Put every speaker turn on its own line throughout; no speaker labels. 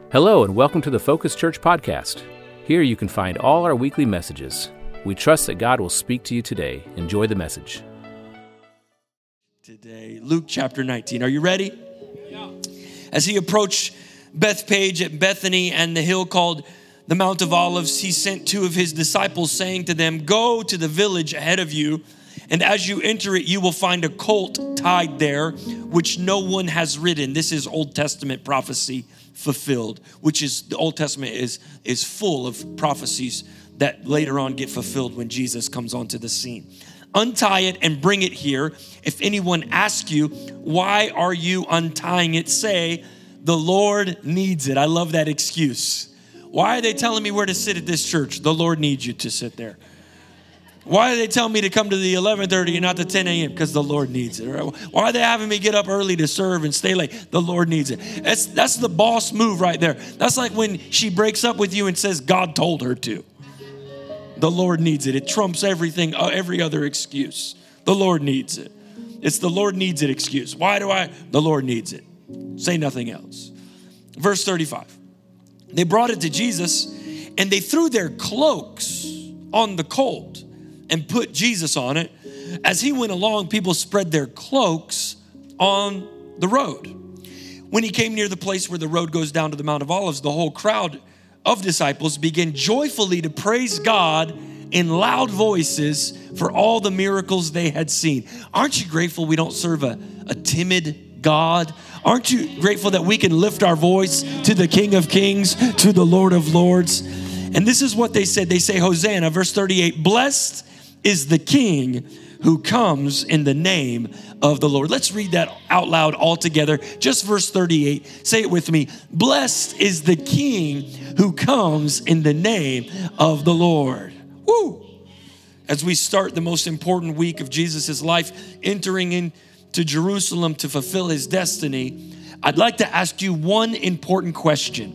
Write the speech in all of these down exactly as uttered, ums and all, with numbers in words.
Hello and welcome to the Focus Church podcast. Here you can find all our weekly messages. We trust that God will speak to you today. Enjoy the message.
Today, Luke chapter nineteen. Are you ready? Yeah. As he approached Bethpage at Bethany and the hill called the Mount of Olives, he sent two of his disciples, saying to them, "Go to the village ahead of you, and as you enter it, you will find a colt tied there, which no one has ridden." This is Old Testament prophecy fulfilled, which is, the Old Testament is, is full of prophecies that later on get fulfilled when Jesus comes onto the scene. "Untie it and bring it here. If anyone asks you, 'Why are you untying it?' say, 'The Lord needs it.'" I love that excuse. Why are they telling me where to sit at this church? The Lord needs you to sit there. Why are they telling me to come to the eleven thirty and not the ten a.m.? Because the Lord needs it. Right? Why are they having me get up early to serve and stay late? The Lord needs it. That's, that's the boss move right there. That's like when she breaks up with you and says God told her to. The Lord needs it. It trumps everything, uh, every other excuse. The Lord needs it. It's the Lord needs it excuse. Why do I? The Lord needs it. Say nothing else. Verse thirty-five. They brought it to Jesus and they threw their cloaks on the colt and put Jesus on it. As he went along, people spread their cloaks on the road. When he came near the place where the road goes down to the Mount of Olives, the whole crowd of disciples began joyfully to praise God in loud voices for all the miracles they had seen. Aren't you grateful we don't serve a, a timid God? Aren't you grateful that we can lift our voice to the King of Kings, to the Lord of Lords? And this is what they said. They say, Hosanna, verse thirty-eight, "Blessed is the King who comes in the name of the Lord." Let's read that out loud all together. Just verse thirty-eight. Say it with me. "Blessed is the King who comes in the name of the Lord." Woo! As we start the most important week of Jesus' life, entering into Jerusalem to fulfill his destiny, I'd like to ask you one important question.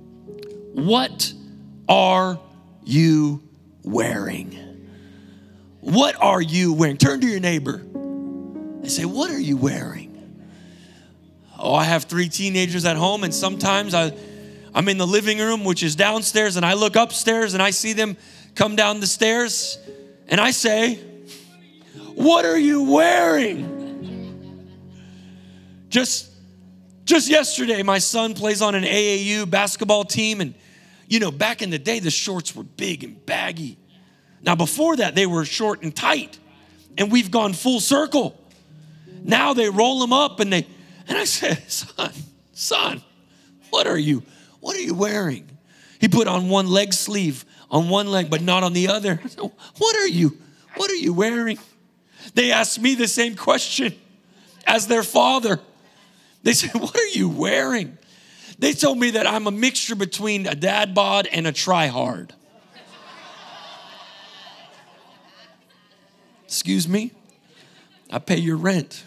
What are you wearing? What are you wearing? Turn to your neighbor and say, "What are you wearing?" Oh, I have three teenagers at home, and sometimes I, I'm in the living room, which is downstairs, and I look upstairs and I see them come down the stairs, and I say, "What are you wearing?" Just, just yesterday, my son plays on an A A U basketball team, and you know, back in the day, the shorts were big and baggy. Now, before that, they were short and tight, and we've gone full circle. Now they roll them up, and they, and I said, son, son, what are you, what are you wearing? He put on one leg sleeve, on one leg, but not on the other. I said, what are you, what are you wearing? They asked me the same question as their father. They said, what are you wearing? They told me that I'm a mixture between a dad bod and a try-hard. Excuse me? I pay your rent.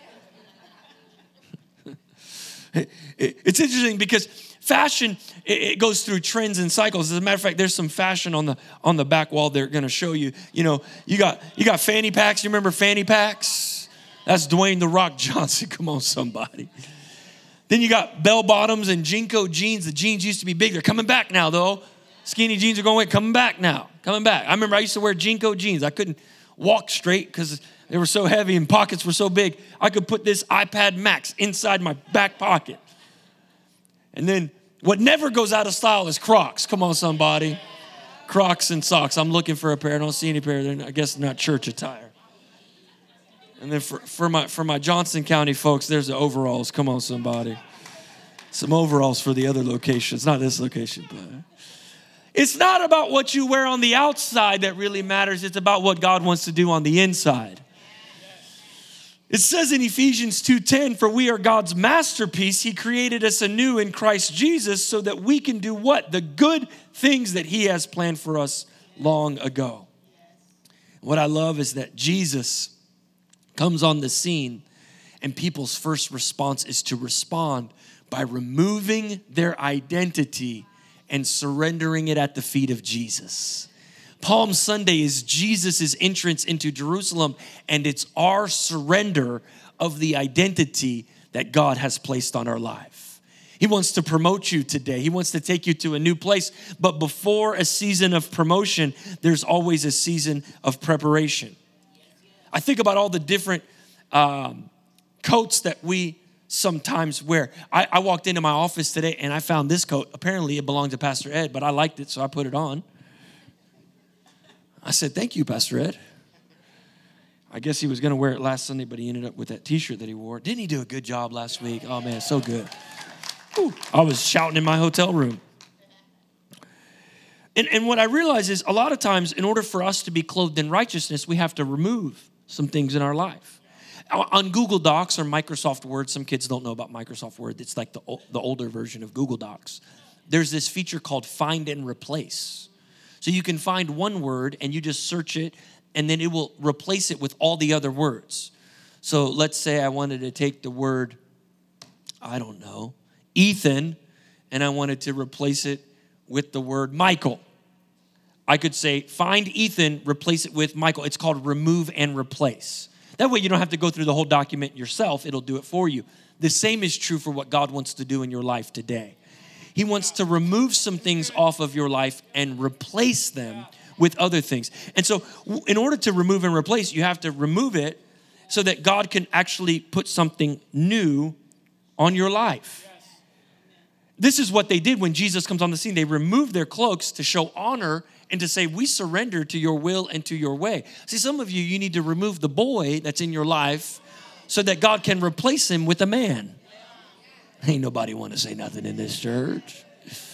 It's interesting because fashion, it goes through trends and cycles. As a matter of fact, there's some fashion on the on the back wall they're going to show you. You know, you got you got fanny packs. You remember fanny packs? That's Dwayne "The Rock" Johnson. Come on, somebody. Then you got bell bottoms and Jinko jeans. The jeans used to be big. They're coming back now, though. Skinny jeans are going away. Coming back now. Coming back. I remember I used to wear Jinko jeans. I couldn't walk straight because they were so heavy and pockets were so big. I could put this iPad Max inside my back pocket. And then what never goes out of style is Crocs. Come on, somebody. Crocs and socks. I'm looking for a pair. I don't see any pair. They're, I guess they're not church attire. And then for, for my for my Johnson County folks, there's the overalls. Come on, somebody. Some overalls for the other locations. Not this location, but... It's not about what you wear on the outside that really matters. It's about what God wants to do on the inside. It says in Ephesians two ten, "For we are God's masterpiece. He created us anew in Christ Jesus so that we can do what? The good things that he has planned for us long ago." What I love is that Jesus comes on the scene and people's first response is to respond by removing their identity and surrendering it at the feet of Jesus. Palm Sunday is Jesus' entrance into Jerusalem, and it's our surrender of the identity that God has placed on our life. He wants to promote you today. He wants to take you to a new place. But before a season of promotion, there's always a season of preparation. I think about all the different um, coats that we sometimes wear. I, I walked into my office today and I found this coat. Apparently it belonged to Pastor Ed, but I liked it, so I put it on. I said, thank you, Pastor Ed. I guess he was going to wear it last Sunday, but he ended up with that t-shirt that he wore. Didn't he do a good job last week? Oh, man, so good. Whew. I was shouting in my hotel room. And, and what I realize is a lot of times, in order for us to be clothed in righteousness, we have to remove some things in our life. On Google Docs or Microsoft Word, some kids don't know about Microsoft Word. It's like the, the older version of Google Docs. There's this feature called Find and Replace. So you can find one word and you just search it, and then it will replace it with all the other words. So let's say I wanted to take the word, I don't know, Ethan, and I wanted to replace it with the word Michael. I could say, find Ethan, replace it with Michael. It's called remove and replace. That way you don't have to go through the whole document yourself. It'll do it for you. The same is true for what God wants to do in your life today. He wants to remove some things off of your life and replace them with other things. And so in order to remove and replace, you have to remove it so that God can actually put something new on your life. This is what they did when Jesus comes on the scene. They removed their cloaks to show honor and to say, we surrender to your will and to your way. See, some of you, you need to remove the boy that's in your life so that God can replace him with a man. Ain't nobody want to say nothing in this church.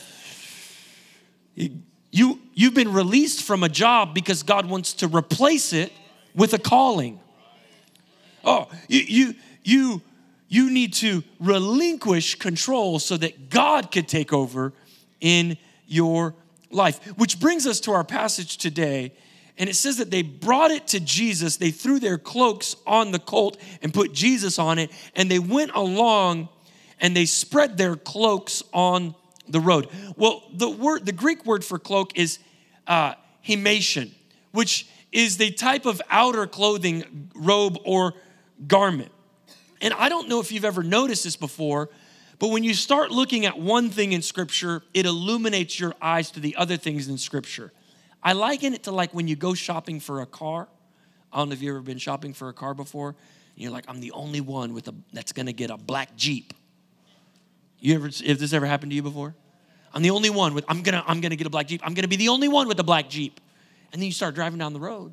You, you've been released from a job because God wants to replace it with a calling. Oh, you, you, you, you need to relinquish control so that God could take over in your life. Which brings us to our passage today. And it says that they brought it to Jesus. They threw their cloaks on the colt and put Jesus on it. And they went along and they spread their cloaks on the road. Well, the word, the Greek word for cloak is uh, himation, which is the type of outer clothing, robe or garment. And I don't know if you've ever noticed this before, but when you start looking at one thing in Scripture, it illuminates your eyes to the other things in Scripture. I liken it to like when you go shopping for a car. I don't know if you've ever been shopping for a car before. And you're like, I'm the only one with a that's going to get a black Jeep. You ever, if this ever happened to you before? I'm the only one with, I'm going to I'm gonna get a black Jeep. I'm going to be the only one with a black Jeep. And then you start driving down the road.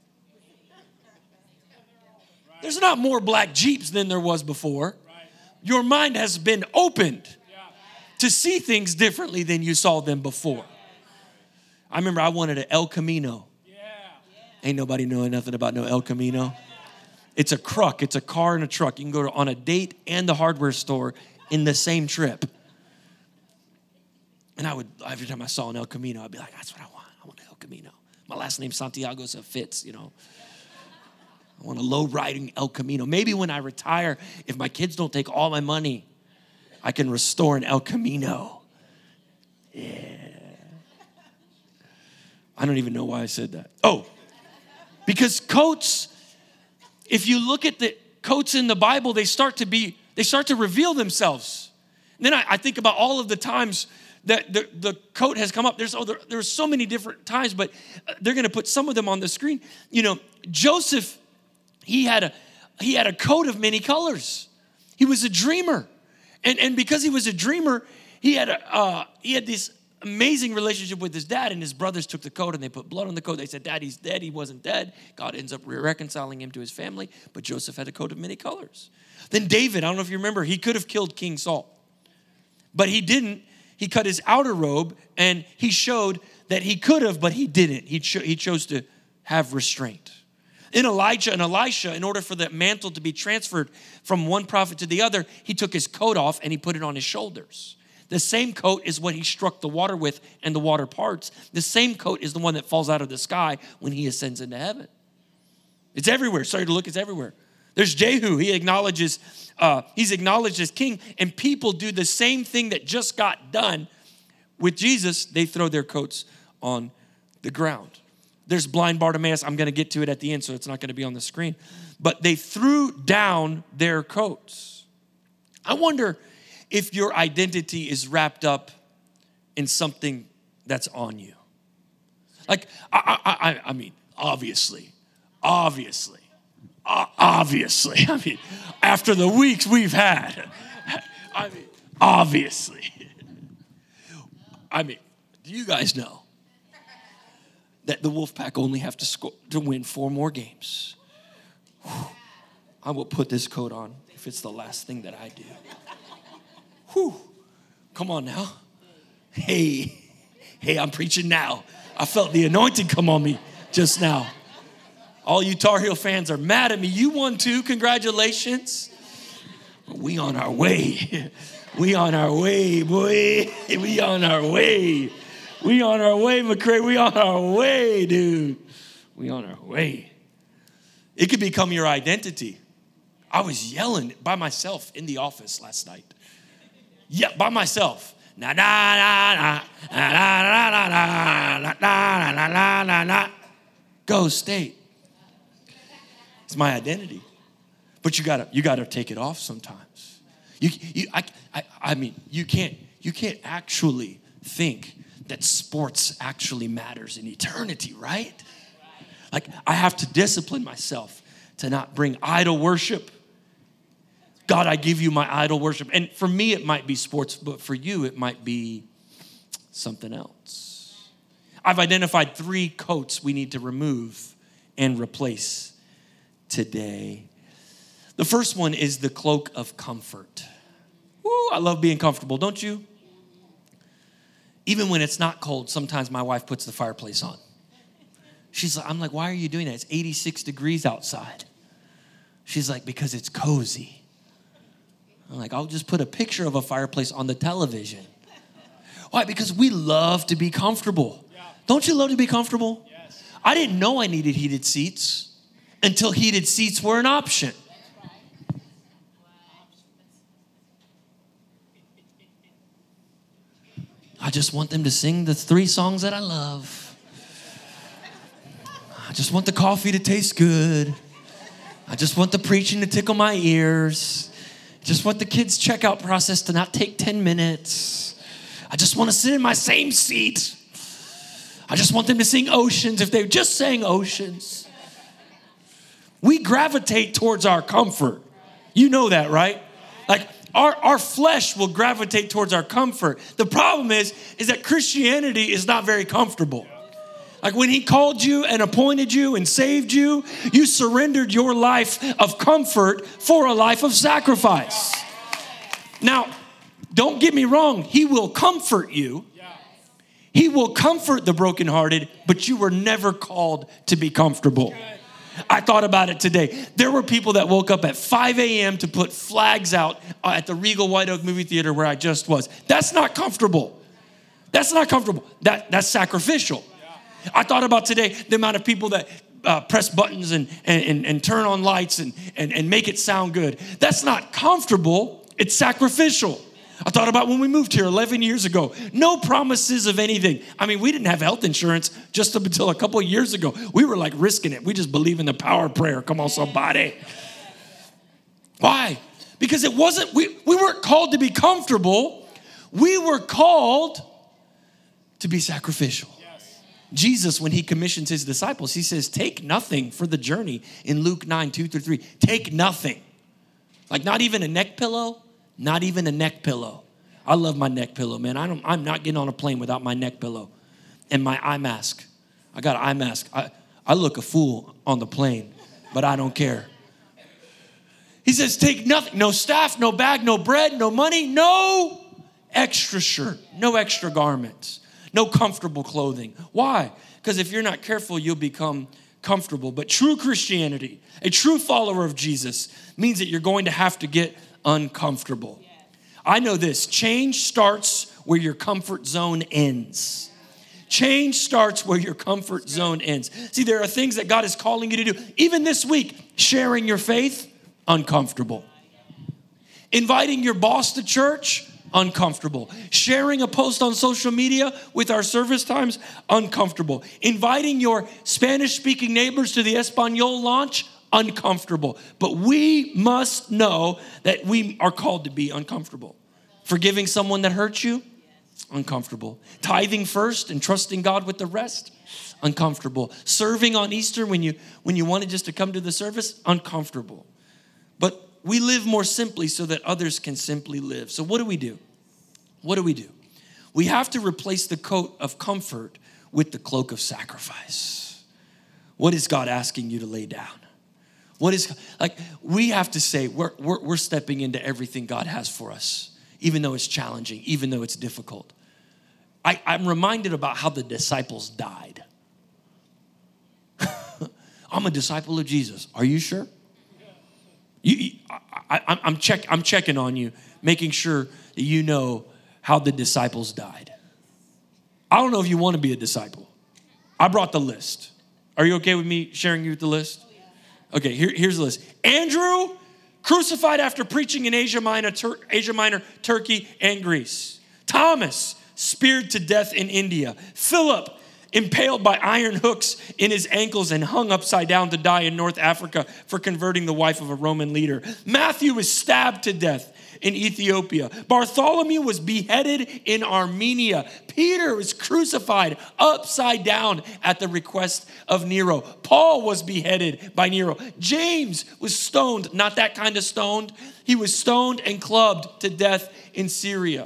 There's not more black Jeeps than there was before. Your mind has been opened to see things differently than you saw them before. I remember I wanted an El Camino. Ain't nobody knowing nothing about no El Camino. It's a truck. It's a car and a truck. You can go to, on a date and the hardware store in the same trip. And I would, every time I saw an El Camino, I'd be like, that's what I want. I want an El Camino. My last name's Santiago, so it fits, you know. I want a low-riding El Camino. Maybe when I retire, if my kids don't take all my money, I can restore an El Camino. Yeah. I don't even know why I said that. Oh, because coats, if you look at the coats in the Bible, they start to be, they start to reveal themselves. And then I, I think about all of the times that the, the coat has come up. There's, oh, there, there's so many different times, but they're going to put some of them on the screen. You know, Joseph, He had a he had a coat of many colors. He was a dreamer, and and because he was a dreamer, he had a uh, he had this amazing relationship with his dad. And his brothers took the coat and they put blood on the coat. They said, "Dad, he's dead. He wasn't dead." God ends up reconciling him to his family. But Joseph had a coat of many colors. Then David, I don't know if you remember, he could have killed King Saul, but he didn't. He cut his outer robe and he showed that he could have, but he didn't. He cho- he chose to have restraint. In Elijah and Elisha, in order for the mantle to be transferred from one prophet to the other, he took his coat off and he put it on his shoulders. The same coat is what he struck the water with and the water parts. The same coat is the one that falls out of the sky when he ascends into heaven. It's everywhere. Sorry to look, it's everywhere. There's Jehu. He acknowledges, uh, he's acknowledged as king, and people do the same thing that just got done with Jesus. They throw their coats on the ground. There's blind Bartimaeus. I'm going to get to it at the end, so it's not going to be on the screen. But they threw down their coats. I wonder if your identity is wrapped up in something that's on you. Like, I, I, I, I mean, obviously, obviously, uh, obviously, I mean, after the weeks we've had, I mean, obviously. I mean, do you guys know that the Wolfpack only have to score to win four more games? Whew. I will put this coat on if it's the last thing that I do. Whew. Come on now. Hey, hey, I'm preaching now. I felt the anointing come on me just now. All you Tar Heel fans are mad at me. You won too. Congratulations. We on our way. We on our way, boy. We on our way. We on our way, McCray. We on our way, dude. We on our way. It could become your identity. I was yelling by myself in the office last night. Yeah, by myself. Na na na na na na na na na na na na na. Go State. It's my identity. But you gotta you gotta take it off sometimes. You you I I, I mean you can't you can't actually think that sports actually matters in eternity, right? Like I have to discipline myself to not bring idol worship. God, I give you my idol worship. And for me, it might be sports, but for you, it might be something else. I've identified three coats we need to remove and replace today. The first one is the cloak of comfort. Woo, I love being comfortable, don't you? Even when it's not cold, sometimes my wife puts the fireplace on. She's like, I'm like, why are you doing that? It's eighty-six degrees outside. She's like, because it's cozy. I'm like, I'll just put a picture of a fireplace on the television. Why? Because we love to be comfortable. Yeah. Don't you love to be comfortable? Yes. I didn't know I needed heated seats until heated seats were an option. I just want them to sing the three songs that I love. I just want the coffee to taste good. I just want the preaching to tickle my ears. Just want the kids' checkout process to not take ten minutes. I just want to sit in my same seat. I just want them to sing Oceans if they just sang Oceans. We gravitate towards our comfort. You know that, right? Like our, our flesh will gravitate towards our comfort. The problem is, is that Christianity is not very comfortable. Like when he called you and appointed you and saved you, you surrendered your life of comfort for a life of sacrifice. Now, don't get me wrong. He will comfort you. He will comfort the brokenhearted, but you were never called to be comfortable. I thought about it today. There were people that woke up at five a.m. to put flags out at the Regal White Oak movie theater where I just was. That's not comfortable. That's not comfortable. That, that's sacrificial. I thought about today the amount of people that uh, press buttons and, and, and turn on lights and, and, and make it sound good. That's not comfortable. It's sacrificial. I thought about when we moved here eleven years ago. No promises of anything. I mean, we didn't have health insurance just up until a couple of years ago. We were like risking it. We just believe in the power of prayer. Come on, somebody. Why? Because it wasn't, we, we weren't called to be comfortable. We were called to be sacrificial. Jesus, when he commissions his disciples, he says, take nothing for the journey in Luke nine, two through three. Take nothing. Like not even a neck pillow, not even a neck pillow. I love my neck pillow, man. I don't, I'm not getting on a plane without my neck pillow and my eye mask. I got an eye mask. I, I look a fool on the plane, but I don't care. He says, take nothing, no staff, no bag, no bread, no money, no extra shirt, no extra garments. No comfortable clothing. Why? Because if you're not careful, you'll become comfortable. But true Christianity, a true follower of Jesus, means that you're going to have to get uncomfortable. I know this. Change starts where your comfort zone ends. Change starts where your comfort zone ends. See, there are things that God is calling you to do. Even this week, sharing your faith, uncomfortable. Inviting your boss to church, uncomfortable. Sharing a post on social media with our service times, uncomfortable. Inviting your Spanish-speaking neighbors to the Espanol launch, uncomfortable. But we must know that we are called to be uncomfortable Forgiving someone that hurt you? Uncomfortable. Tithing first and trusting God with the rest? Uncomfortable. Serving on Easter when you when you wanted just to come to the service? Uncomfortable. But we live more simply so that others can simply live. So what do we do? What do we do? We have to replace the coat of comfort with the cloak of sacrifice. What is God asking you to lay down? What is, like, we have to say we're, we're, we're stepping into everything God has for us, even though it's challenging, even though it's difficult. I, I'm reminded about how the disciples died. I'm a disciple of Jesus. Are you sure? You, you, I, I, I'm, check, I'm checking on you, making sure that you know how the disciples died. I don't know if you want to be a disciple. I brought the list. Are you okay with me sharing you the list? Okay, here, here's the list. Andrew, crucified after preaching in Asia Minor, Tur- Asia Minor, Turkey, and Greece. Thomas, speared to death in India. Philip, impaled by iron hooks in his ankles and hung upside down to die in North Africa for converting the wife of a Roman leader. Matthew was stabbed to death in Ethiopia. Bartholomew was beheaded in Armenia. Peter was crucified upside down at the request of Nero. Paul was beheaded by Nero. James was stoned, not that kind of stoned. He was stoned and clubbed to death in Syria.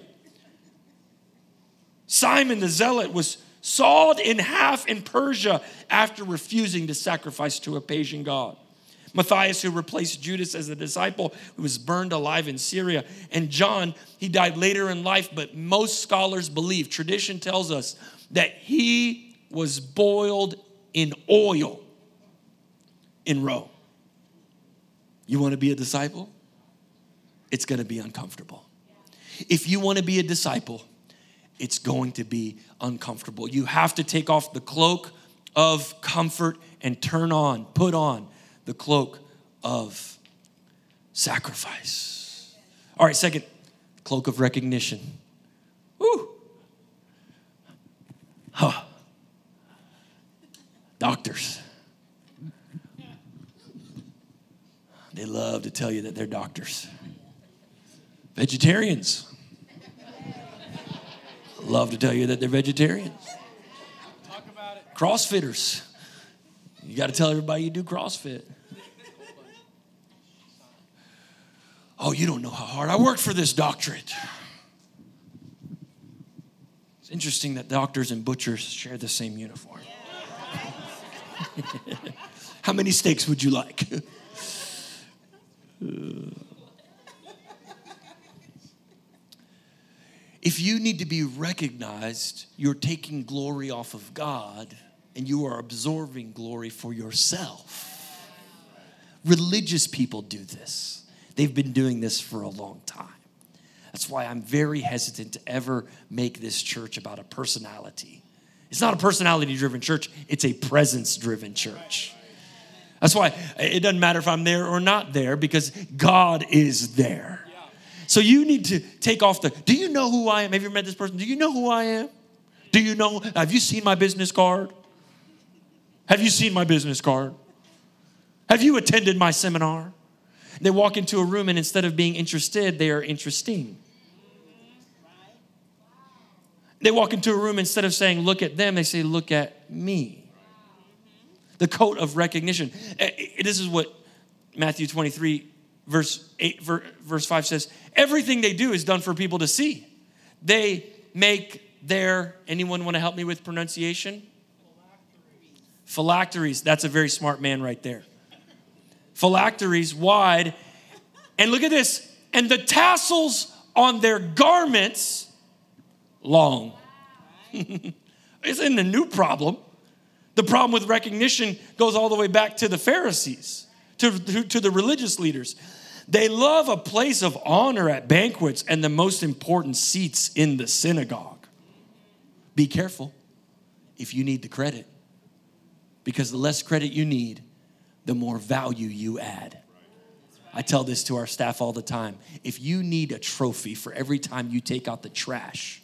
Simon the Zealot was sawed in half in Persia after refusing to sacrifice to a pagan god. Matthias, who replaced Judas as a disciple, who was burned alive in Syria. And John, he died later in life, but most scholars believe, tradition tells us, that he was boiled in oil in Rome. You want to be a disciple? It's going to be uncomfortable. If you want to be a disciple, it's going to be uncomfortable. You have to take off the cloak of comfort and turn on, put on the cloak of sacrifice. All right, second, cloak of recognition. Woo. Huh. Doctors. They love to tell you that they're doctors. Vegetarians. Love to tell you that they're vegetarians. Talk about it. CrossFitters. You got to tell everybody you do CrossFit. Oh, you don't know how hard I worked for this doctorate. It's interesting that doctors and butchers share the same uniform. How many steaks would you like? If you need to be recognized, you're taking glory off of God and you are absorbing glory for yourself. Religious people do this. They've been doing this for a long time. That's why I'm very hesitant to ever make this church about a personality. It's not a personality-driven church. It's a presence-driven church. That's why it doesn't matter if I'm there or not there because God is there. So you need to take off the, do you know who I am? Have you ever met this person? Do you know who I am? Do you know, have you seen my business card? Have you seen my business card? Have you attended my seminar? They walk into a room and instead of being interested, they are interesting. They walk into a room, instead of saying, look at them, they say, look at me. The coat of recognition. This is what Matthew twenty-three, verse eight, verse five says. Everything they do is done for people to see. They make their, anyone want to help me with pronunciation? Phylacteries. Phylacteries. That's a very smart man right there. Phylacteries wide. And look at this. And the tassels on their garments long. Isn't a new problem. The problem with recognition goes all the way back to the Pharisees, to, to, to the religious leaders. They love a place of honor at banquets and the most important seats in the synagogue. Be careful if you need the credit, because the less credit you need, the more value you add. I tell this to our staff all the time. If you need a trophy for every time you take out the trash,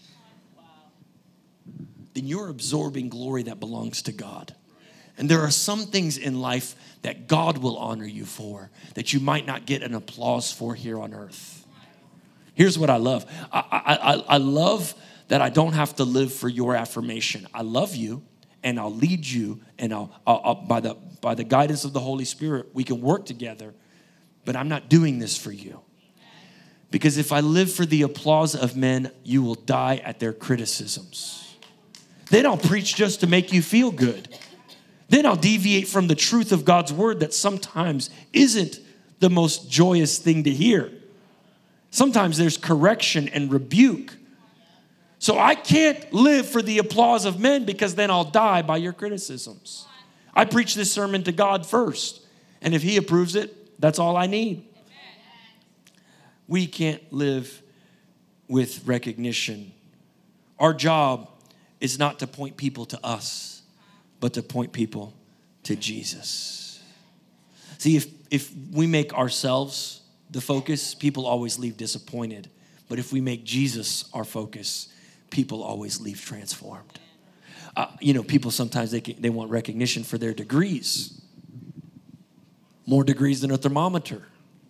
then you're absorbing glory that belongs to God. And there are some things in life that God will honor you for that you might not get an applause for here on earth. Here's what I love. I, I, I love that I don't have to live for your affirmation. I love you, and I'll lead you, and I'll, I'll, I'll by the by the guidance of the Holy Spirit, we can work together. But I'm not doing this for you. Because if I live for the applause of men, you will die at their criticisms. Then I'll preach just to make you feel good. Then I'll deviate from the truth of God's word that sometimes isn't the most joyous thing to hear. Sometimes there's correction and rebuke. So I can't live for the applause of men because then I'll die by your criticisms. I preach this sermon to God first. And if he approves it, that's all I need. We can't live with recognition. Our job is not to point people to us, but to point people to Jesus. See, if, if we make ourselves the focus, people always leave disappointed. But if we make Jesus our focus, people always leave transformed. Uh, you know, people sometimes they can, they want recognition for their degrees. More degrees than a thermometer.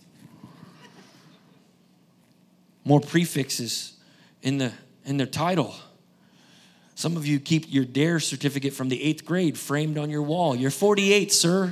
More prefixes in the in their title. Some of you keep your DARE certificate from the eighth grade framed on your wall. You're forty-eight, sir.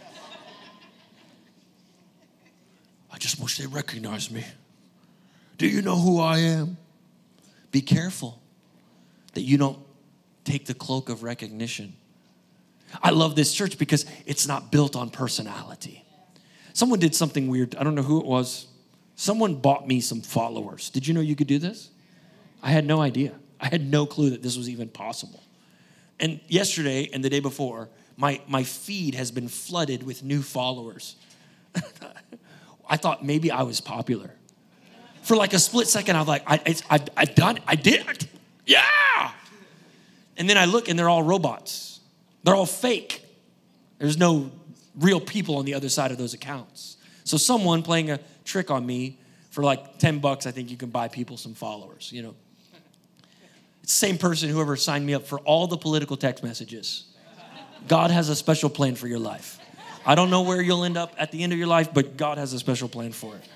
I just wish they recognized me. Do you know who I am? Be careful that you don't take the cloak of recognition. I love this church because it's not built on personality. Someone did something weird. I don't know who it was. Someone bought me some followers. Did you know you could do this? I had no idea. I had no clue that this was even possible. And yesterday and the day before, my, my feed has been flooded with new followers. I thought maybe I was popular. For like a split second, I was like, I, it's, I, I done it. I did it. Yeah. And then I look and they're all robots. They're all fake. There's no real people on the other side of those accounts. So someone playing a trick on me for like ten bucks, I think you can buy people some followers, you know. It's the same person, whoever signed me up for all the political text messages. God has a special plan for your life. I don't know where you'll end up at the end of your life, but God has a special plan for it.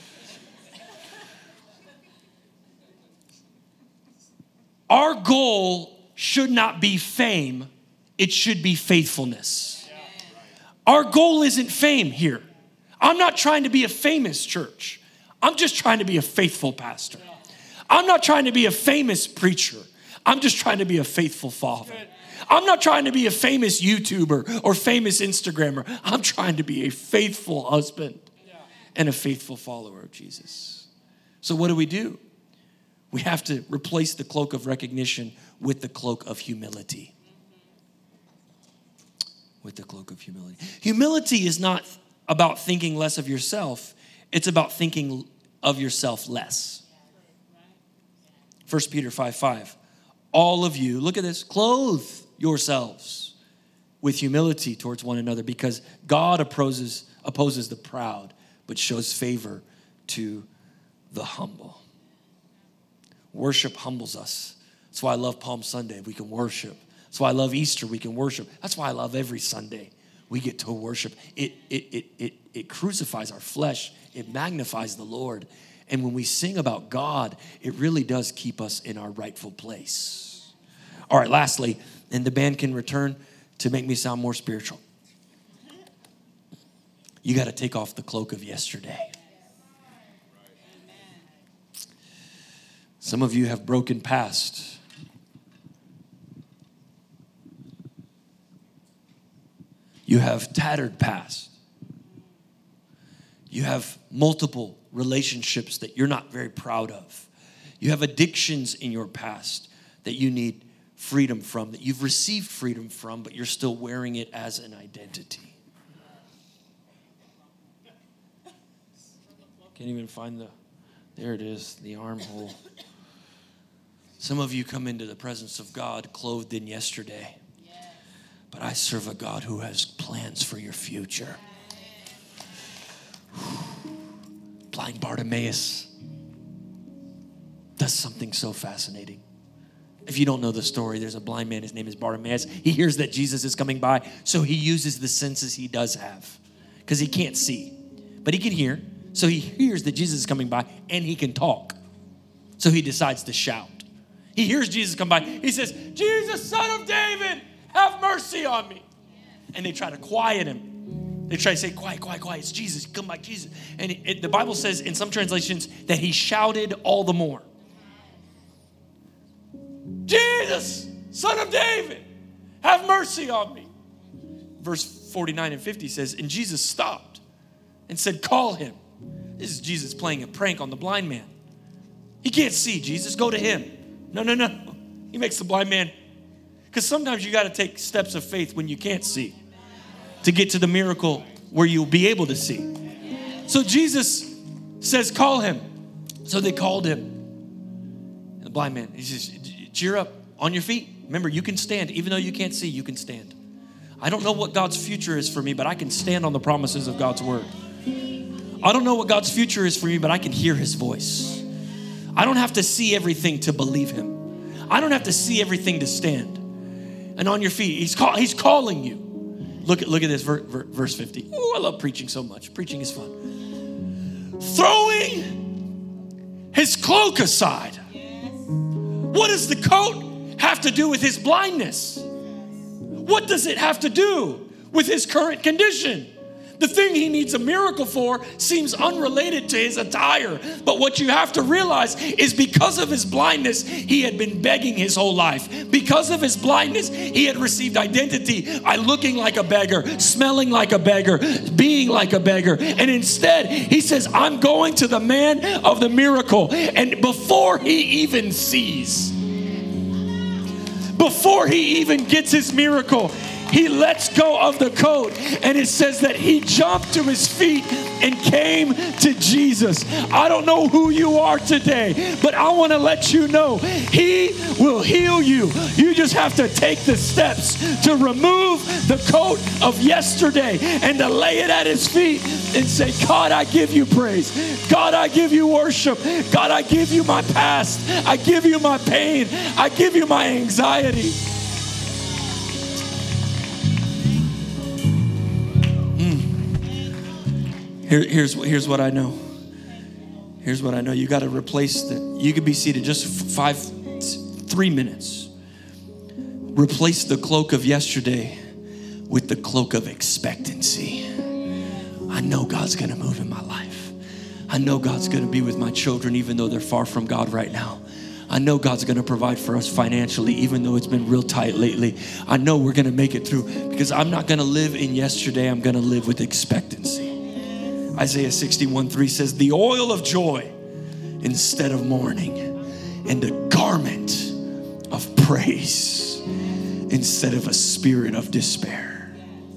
Our goal should not be fame. It should be faithfulness. Our goal isn't fame here. I'm not trying to be a famous church. I'm just trying to be a faithful pastor. I'm not trying to be a famous preacher. I'm just trying to be a faithful father. I'm not trying to be a famous YouTuber or famous Instagrammer. I'm trying to be a faithful husband and a faithful follower of Jesus. So what do we do? We have to replace the cloak of recognition with the cloak of humility. With the cloak of humility. Humility is not about thinking less of yourself. It's about thinking of yourself less. First Peter five five. All of you, look at this, clothe yourselves with humility towards one another, because God opposes, opposes the proud, but shows favor to the humble. Worship humbles us. That's why I love Palm Sunday. We can worship. That's why I love Easter. We can worship. That's why I love every Sunday. We get to worship. It, it, it, it, it crucifies our flesh. It magnifies the Lord. And when we sing about God, it really does keep us in our rightful place. All right, lastly, and the band can return to make me sound more spiritual. You got to take off the cloak of yesterday. Some of you have broken past. You have tattered past. You have multiple relationships that you're not very proud of. You have addictions in your past that you need freedom from, that you've received freedom from, but you're still wearing it as an identity. Can't even find the, there it is, the armhole. Some of you come into the presence of God clothed in yesterday. But I serve a God who has plans for your future. Blind Bartimaeus does something so fascinating. If you don't know the story, there's a blind man. His name is Bartimaeus. He hears that Jesus is coming by, so he uses the senses he does have because he can't see, but he can hear. So he hears that Jesus is coming by and he can talk. So he decides to shout. He hears Jesus come by. He says, Jesus, son of David, have mercy on me. And they try to quiet him. They try to say, quiet, quiet, quiet. It's Jesus. Come by, Jesus. And it, it, the Bible says in some translations that he shouted all the more. Jesus, son of David, have mercy on me. Verse forty-nine and fifty says, and Jesus stopped and said, call him. This is Jesus playing a prank on the blind man. He can't see, Jesus, go to him. No, no, no. He makes the blind man. Because sometimes you got to take steps of faith when you can't see to get to the miracle where you'll be able to see. So Jesus says, call him. So they called him. And the blind man, he says, cheer up, on your feet. Remember, you can stand. Even though you can't see, you can stand. I don't know what God's future is for me, but I can stand on the promises of God's word. I don't know what God's future is for me, but I can hear his voice. I don't have to see everything to believe him. I don't have to see everything to stand. And on your feet, he's, call, he's calling you. Look at, look at this, ver, ver, verse fifty. Oh, I love preaching so much. Preaching is fun. Throwing his cloak aside. What does the coat have to do with his blindness? What does it have to do with his current condition? The thing he needs a miracle for seems unrelated to his attire. But what you have to realize is because of his blindness, he had been begging his whole life. Because of his blindness, he had received identity by looking like a beggar, smelling like a beggar, being like a beggar. And instead, he says, I'm going to the man of the miracle. And before he even sees, before he even gets his miracle, he lets go of the coat, and it says that he jumped to his feet and came to Jesus. I don't know who you are today, but I want to let you know he will heal you. You just have to take the steps to remove the coat of yesterday and to lay it at his feet and say, God, I give you praise. God, I give you worship. God, I give you my past. I give you my pain. I give you my anxiety. Here, here's, here's what I know. Here's what I know. You got to replace the, you could be seated just five, three minutes. Replace the cloak of yesterday with the cloak of expectancy. I know God's going to move in my life. I know God's going to be with my children even though they're far from God right now. I know God's going to provide for us financially, even though it's been real tight lately. I know we're going to make it through because I'm not going to live in yesterday. I'm going to live with expectancy. Isaiah sixty-one three says, the oil of joy instead of mourning and a garment of praise instead of a spirit of despair.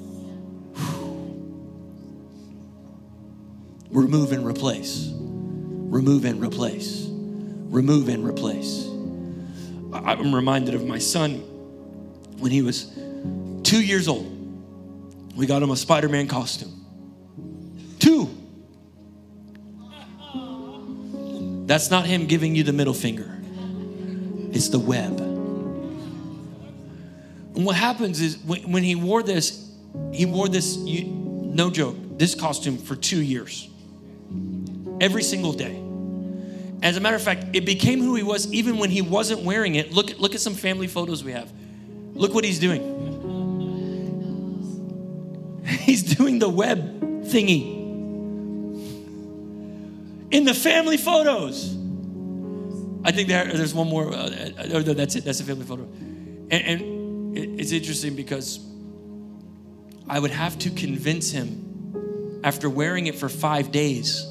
Remove and replace. Remove and replace. Remove and replace. I'm reminded of my son when he was two years old. We got him a Spider-Man costume. Two. That's not him giving you the middle finger. It's the web. And what happens is when, when he wore this, he wore this, you, no joke, this costume for two years. Every single day. As a matter of fact, it became who he was even when he wasn't wearing it. Look, look at some family photos we have. Look what he's doing. He's doing the web thingy. In the family photos. I think there, there's one more. Uh, uh, that's it. That's a family photo. And, and it, it's interesting because I would have to convince him after wearing it for five days.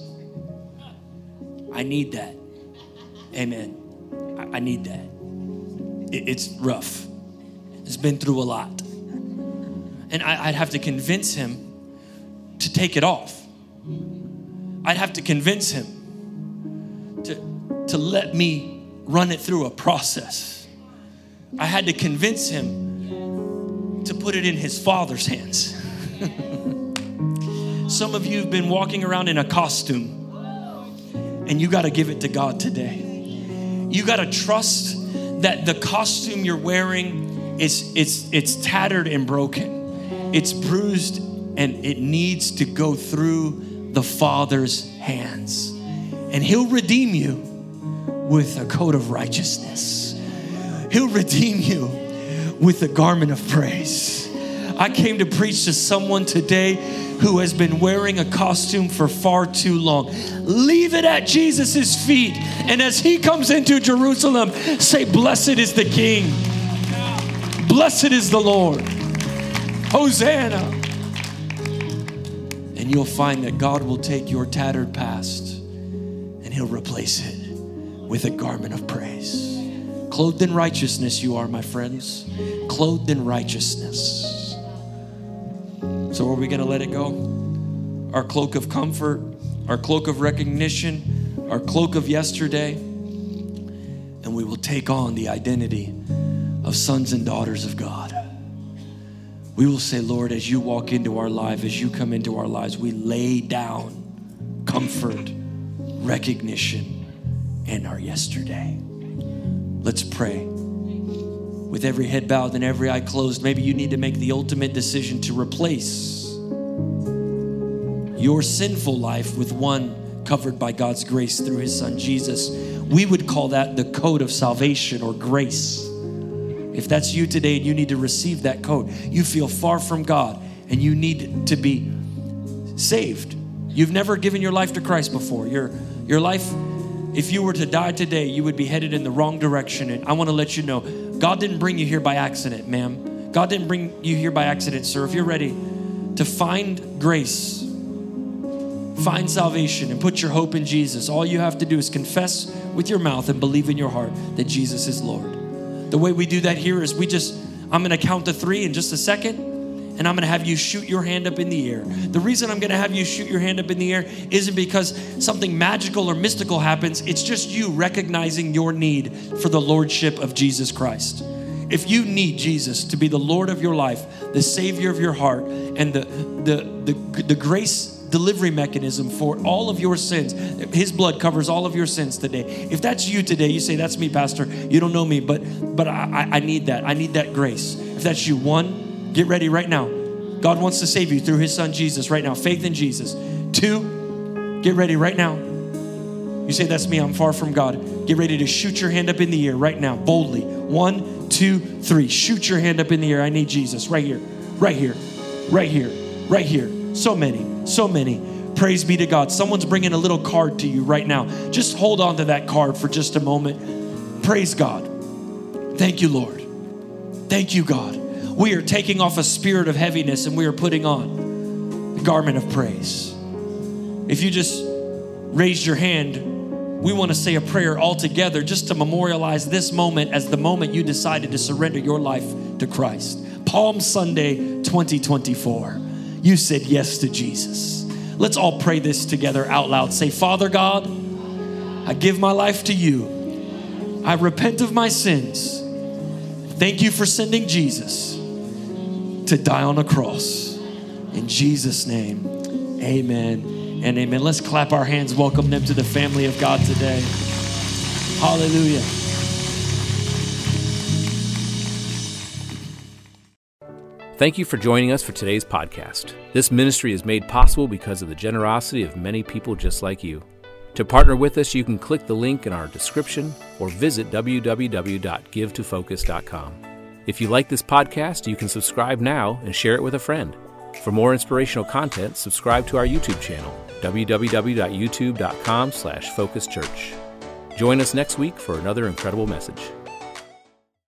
I need that. Amen. I, I need that. It, it's rough. It's been through a lot. And I, I'd have to convince him to take it off. I'd have to convince him to, to let me run it through a process. I had to convince him to put it in his Father's hands. Some of you have been walking around in a costume and you got to give it to God today. You got to trust that the costume you're wearing is it's it's tattered and broken. It's bruised and it needs to go through the Father's hands. And he'll redeem you with a coat of righteousness. He'll redeem you with a garment of praise. I came to preach to someone today who has been wearing a costume for far too long. Leave it at Jesus' feet. And as he comes into Jerusalem, say, blessed is the King. Blessed is the Lord. Hosanna. And you'll find that God will take your tattered past and he'll replace it with a garment of praise. Clothed in righteousness you are, my friends. Clothed in righteousness. So are we going to let it go? Our cloak of comfort, our cloak of recognition, our cloak of yesterday, and we will take on the identity of sons and daughters of God. We will say, Lord, as you walk into our life, as you come into our lives, we lay down comfort, recognition, and our yesterday. Let's pray. With every head bowed and every eye closed, maybe you need to make the ultimate decision to replace your sinful life with one covered by God's grace through his son, Jesus. We would call that the coat of salvation or grace. If that's you today and you need to receive that coat, you feel far from God and you need to be saved. You've never given your life to Christ before. Your, your life, if you were to die today, you would be headed in the wrong direction. And I want to let you know, God didn't bring you here by accident, ma'am. God didn't bring you here by accident, sir. If you're ready to find grace, find salvation, and put your hope in Jesus, all you have to do is confess with your mouth and believe in your heart that Jesus is Lord. The way we do that here is we just, I'm going to count to three in just a second, and I'm going to have you shoot your hand up in the air. The reason I'm going to have you shoot your hand up in the air isn't because something magical or mystical happens. It's just you recognizing your need for the lordship of Jesus Christ. If you need Jesus to be the Lord of your life, the Savior of your heart, and the, the, the, the grace delivery mechanism for all of your sins, his blood covers all of your sins today. If that's you today, you say, that's me, Pastor. You don't know me, but, but I, I need that. I need that grace. If that's you, one, get ready right now. God wants to save you through his son, Jesus, right now. Faith in Jesus. Two, get ready right now. You say, that's me. I'm far from God. Get ready to shoot your hand up in the air right now, boldly. One, two, three. Shoot your hand up in the air. I need Jesus right here, right here, right here, right here. So many, so many. Praise be to God. Someone's bringing a little card to you right now. Just hold on to that card for just a moment. Praise God. Thank you, Lord. Thank you, God. We are taking off a spirit of heaviness and we are putting on the garment of praise. If you just raised your hand, we want to say a prayer all together just to memorialize this moment as the moment you decided to surrender your life to Christ. Palm Sunday twenty twenty-four. You said yes to Jesus. Let's all pray this together out loud. Say, Father God, I give my life to you. I repent of my sins. Thank you for sending Jesus to die on a cross. In Jesus' name, amen and amen. Let's clap our hands, welcome them to the family of God today. Hallelujah.
Thank you for joining us for today's podcast. This ministry is made possible because of the generosity of many people just like you. To partner with us, you can click the link in our description or visit w w w dot give to focus dot com. If you like this podcast, you can subscribe now and share it with a friend. For more inspirational content, subscribe to our YouTube channel, w w w dot youtube dot com slash focus church. Join us next week for another incredible message.